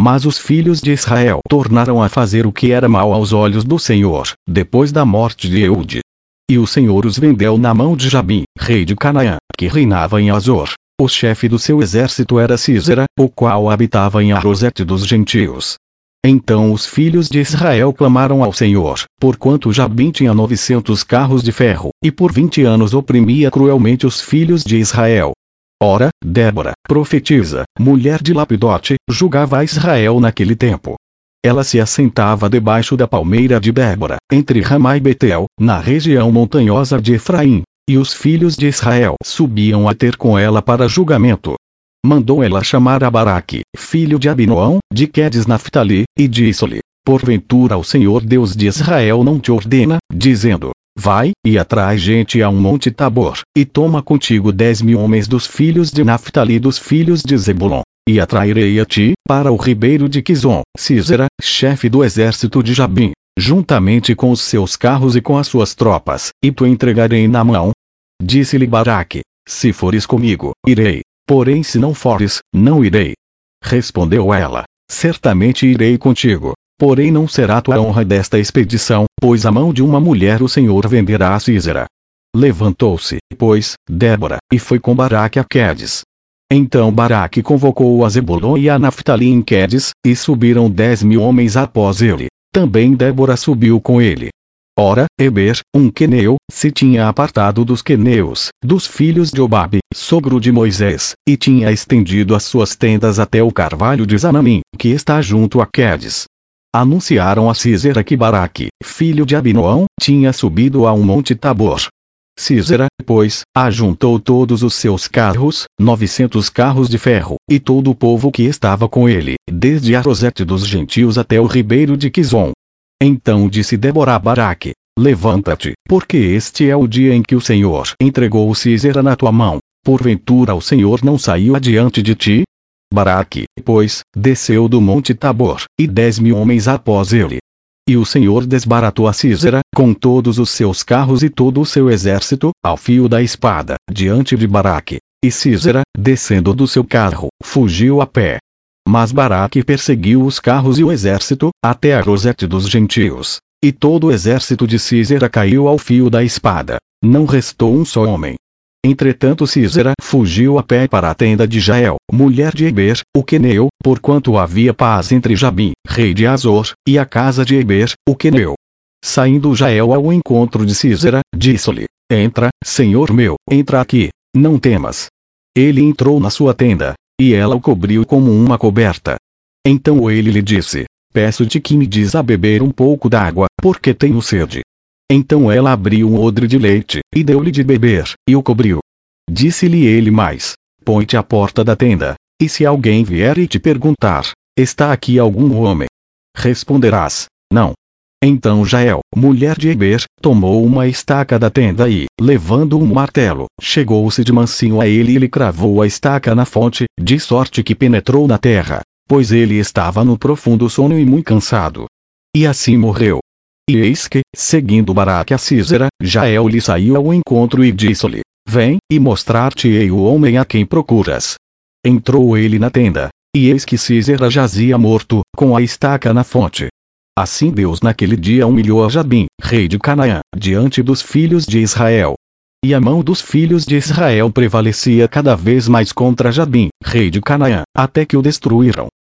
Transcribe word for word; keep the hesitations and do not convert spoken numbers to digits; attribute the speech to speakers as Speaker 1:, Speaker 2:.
Speaker 1: Mas os filhos de Israel tornaram a fazer o que era mal aos olhos do Senhor, depois da morte de Eude. E o Senhor os vendeu na mão de Jabim, rei de Canaã, que reinava em Azor. O chefe do seu exército era Sísera, o qual habitava em Arosete dos gentios. Então os filhos de Israel clamaram ao Senhor, porquanto Jabim tinha novecentos carros de ferro, e por vinte anos oprimia cruelmente os filhos de Israel. Ora, Débora, profetisa, mulher de Lapidote, julgava a Israel naquele tempo. Ela se assentava debaixo da palmeira de Débora, entre Ramá e Betel, na região montanhosa de Efraim, e os filhos de Israel subiam a ter com ela para julgamento. Mandou ela chamar a Baraque, filho de Abinoão, de Quedes Naftali, e disse-lhe: Porventura o Senhor Deus de Israel não te ordena, dizendo: Vai, e atrai gente a um monte Tabor, e toma contigo dez mil homens dos filhos de Naftali e dos filhos de Zebulon, e atrairei a ti, para o ribeiro de Quizon, Sísera, chefe do exército de Jabim, juntamente com os seus carros e com as suas tropas, e tu entregarei na mão. Disse-lhe Baraque: Se fores comigo, irei. Porém se não fores, não irei. Respondeu ela: Certamente irei contigo, porém não será tua honra desta expedição, pois a mão de uma mulher o Senhor venderá a Sísera. Levantou-se, pois, Débora, e foi com Baraque a Quedes. Então Baraque convocou a Zebulon e a Naftali em Quedes, e subiram dez mil homens após ele. Também Débora subiu com ele. Ora, Eber, um queneu, se tinha apartado dos queneus, dos filhos de Obabe, sogro de Moisés, e tinha estendido as suas tendas até o carvalho de Zanamim, que está junto a Quedes. Anunciaram a Sísera que Baraque, filho de Abinoão, tinha subido a um monte Tabor. Sísera, pois, ajuntou todos os seus carros, novecentos carros de ferro, e todo o povo que estava com ele, desde Arosete dos gentios até o ribeiro de Quizon. Então disse Débora a Baraque: Levanta-te, porque este é o dia em que o Senhor entregou Sísera na tua mão. Porventura o Senhor não saiu adiante de ti? Baraque, pois, desceu do monte Tabor, e dez mil homens após ele. E o Senhor desbaratou a Sísera, com todos os seus carros e todo o seu exército, ao fio da espada, diante de Baraque. E Sísera, descendo do seu carro, fugiu a pé. Mas Baraque perseguiu os carros e o exército, até Arosete dos gentios. E todo o exército de Sísera caiu ao fio da espada. Não restou um só homem. Entretanto Sísera fugiu a pé para a tenda de Jael, mulher de Eber, o queneu, porquanto havia paz entre Jabim, rei de Azor, e a casa de Eber, o queneu. Saindo Jael ao encontro de Sísera, disse-lhe: Entra, senhor meu, entra aqui, não temas. Ele entrou na sua tenda, e ela o cobriu como uma coberta. Então ele lhe disse: Peço-te que me des a beber um pouco d'água, porque tenho sede. Então ela abriu um odre de leite, e deu-lhe de beber, e o cobriu. Disse-lhe ele mais: Põe-te à porta da tenda, e se alguém vier e te perguntar: Está aqui algum homem? Responderás: Não. Então Jael, mulher de Eber, tomou uma estaca da tenda e, levando um martelo, chegou-se de mansinho a ele e lhe cravou a estaca na fonte, de sorte que penetrou na terra, pois ele estava no profundo sono e muito cansado. E assim morreu. E eis que, seguindo Baraque a Sísera, Jael lhe saiu ao encontro e disse-lhe: Vem, e mostrar-te-ei o homem a quem procuras. Entrou ele na tenda, e eis que Sísera jazia morto, com a estaca na fonte. Assim Deus naquele dia humilhou a Jabim, rei de Canaã, diante dos filhos de Israel. E a mão dos filhos de Israel prevalecia cada vez mais contra Jabim, rei de Canaã, até que o destruíram.